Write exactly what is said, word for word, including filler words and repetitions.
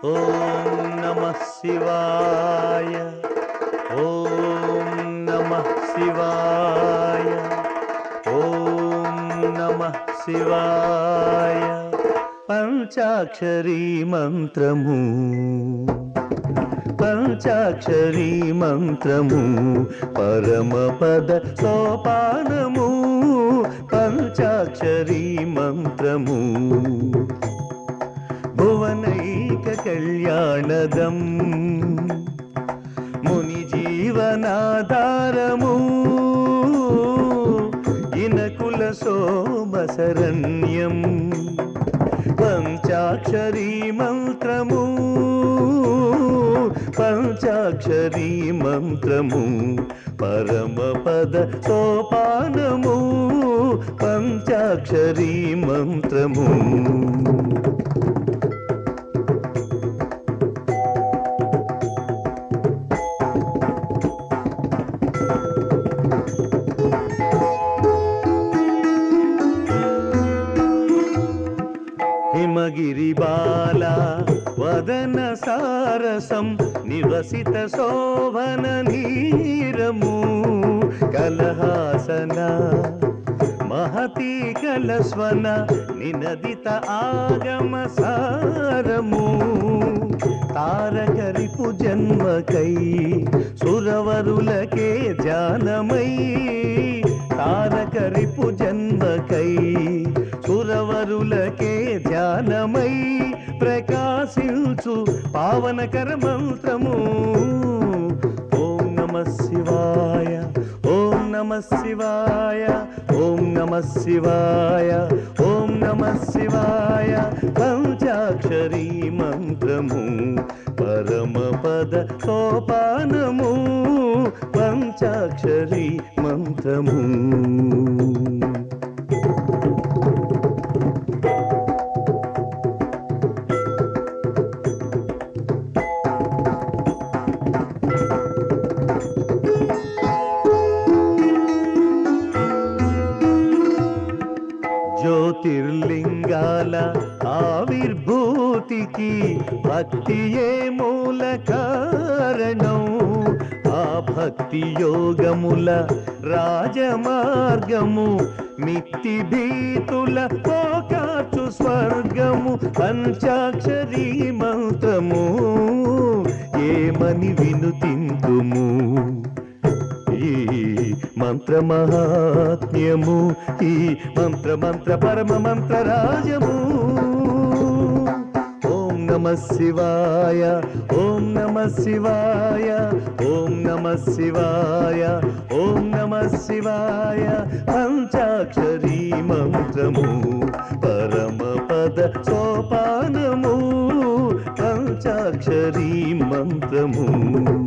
ఓం నమః శివాయ. ఓం నమః శివాయ. ఓం నమః శివాయ. పంచాక్షరీ మంత్రము, పంచాక్షరీ మంత్రము, పరమపద సోపానము. పంచాక్షరీ మంత్రము, భువనైక కళ్యాణదం, ముని జీవనాధారము. ఇనకుల శోభశరణ్యం, పంచాక్షరీ మంత్రము, పంచాక్షరీ మంత్రము, పరమపద సోపానము. పంచాక్షరీ మంత్రము. హిమగిరిబాల వదన సారసం, నివసిత శోభన నీరము. కలహాసన మహతి కలస్వన, నినదిత ఆగమ సారము. తారకరిపు జన్మకై సురవరులకే జానమై, తారకరిపు జన్మకై సురవరులకే ధ్యానమై, ప్రకాశించు పావనకర మంత్రము. ఓం నమః శివాయ. ఓం నమః శివాయ. ఓం నమః శివాయ. ఓం నమః శివాయ. పంచాక్షరీ మంత్రము, పరమపద సోపానము. పంచాక్షరీ మంత్రము. జ్యోతిర్లింగాల ఆవిర్భూతికి భక్తియే మూల కారణం. ఆ భక్తి యోగముల రాజమార్గము, మిత్తి భీతుల పోకాచు స్వర్గము. పంచాక్షరీ మంత్రము, ఏమని వినుతింతుము ఈ మంత్ర మహాత్మ్యము. ఈ మంత్ర మంత్ర పరమ మంత్ర రాజము. ఓం నమః శివాయ. ఓం నమః శివాయ. ఓం నమః శివాయ. ఓం నమః శివాయ. పంచాక్షరీ మంత్రము, పరమపద సోపానము. పంచాక్షరీ మంత్రము.